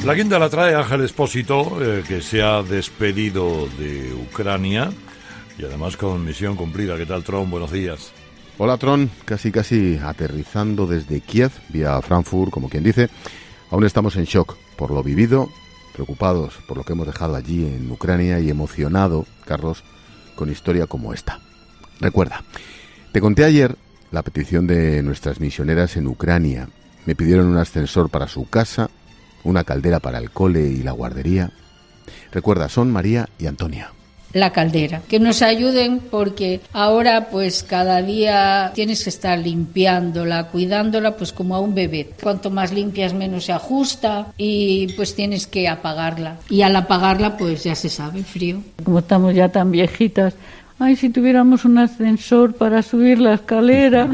La quinta la trae Ángel Expósito, que se ha despedido de Ucrania y además con misión cumplida. ¿Qué tal, Tron? Buenos días. Hola, Tron. Casi aterrizando desde Kiev, vía Frankfurt, como quien dice. Aún estamos en shock por lo vivido, preocupados por lo que hemos dejado allí en Ucrania y emocionado, Carlos, con historia como esta. Recuerda, te conté ayer la petición de nuestras misioneras en Ucrania. Me pidieron un ascensor para su casa, una caldera para el cole y la guardería. Recuerda, son María y Antonia. La caldera, que nos ayuden porque ahora pues cada día tienes que estar limpiándola, cuidándola pues como a un bebé. Cuanto más limpias menos se ajusta y pues tienes que apagarla. Y al apagarla pues ya se sabe, frío. Como estamos ya tan viejitas, ay, si tuviéramos un ascensor para subir la escalera.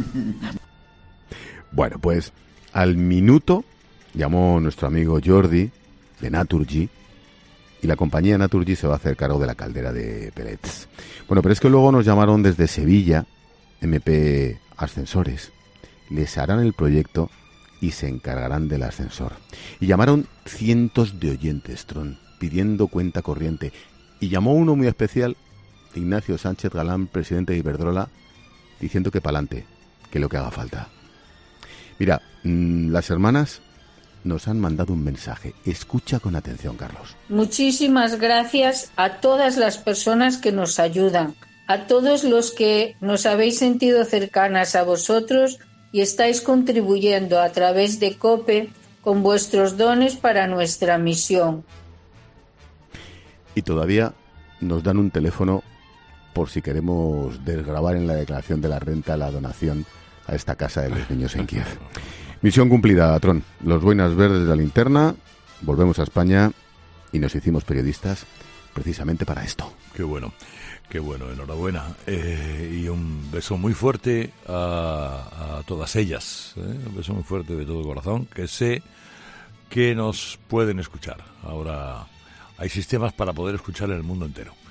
Bueno, pues al minuto llamó nuestro amigo Jordi de Naturgy y la compañía Naturgy se va a hacer cargo de la caldera de pellets. Bueno, pero es que luego nos llamaron desde Sevilla, MP Ascensores. Les harán el proyecto y se encargarán del ascensor. Y llamaron cientos de oyentes, Tron, pidiendo cuenta corriente. Y llamó uno muy especial, Ignacio Sánchez Galán, presidente de Iberdrola, diciendo que pa'lante, que lo que haga falta. Mira, las hermanas nos han mandado un mensaje. Escucha con atención, Carlos. Muchísimas gracias a todas las personas que nos ayudan, a todos los que nos habéis sentido cercanas a vosotros y estáis contribuyendo a través de COPE con vuestros dones para nuestra misión. Y todavía nos dan un teléfono por si queremos desgravar en la declaración de la renta la donación a esta casa de los niños en Kiev. Misión cumplida, Tron. Los boinas verdes de la linterna, volvemos a España y nos hicimos periodistas precisamente para esto. Qué bueno, enhorabuena. Y un beso muy fuerte a todas ellas. Un beso muy fuerte de todo corazón, que sé que nos pueden escuchar. Ahora hay sistemas para poder escuchar en el mundo entero.